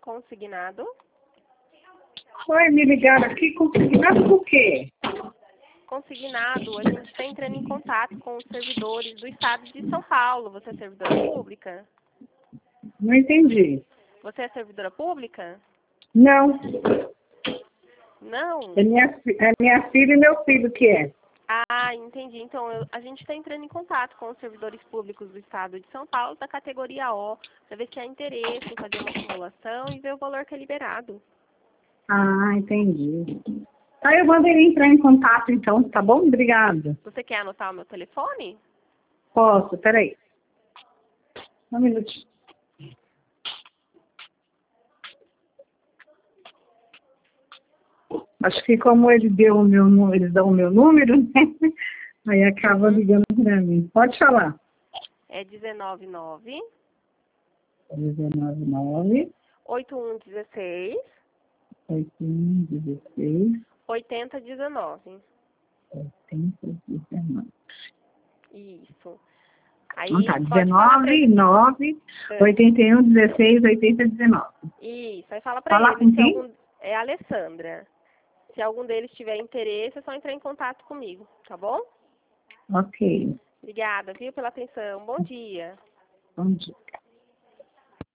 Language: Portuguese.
consignado. Oi, me ligaram aqui, consignado por quê? Consignado, a gente está entrando em contato com os servidores do estado de São Paulo. Você é servidora pública? Não entendi. Você é servidora pública? Não, Não? é minha filha e meu filho que é. Ah, entendi. Então, a gente está entrando em contato com os servidores públicos do estado de São Paulo, da categoria O, para ver se há interesse em fazer uma simulação e ver o valor que é liberado. Ah, entendi. Tá, eu vou entrar em contato então, tá bom? Obrigada. Você quer anotar o meu telefone? Posso, peraí. Um minutinho. Acho que como ele deu o meu número, eles dão o meu número, né? Aí acaba ligando para mim. Pode falar. É 199 19 8116 8116 8019. 8019. Isso. Aí Então tá, pode falar pra 19, ele. 9, 81, 16, 80, 19. Isso. Aí fala pra Falar ele com se quem? algum. É a Alessandra. Se algum deles tiver interesse, é só entrar em contato comigo, tá bom? Ok. Obrigada, viu, pela atenção. Bom dia. Bom dia.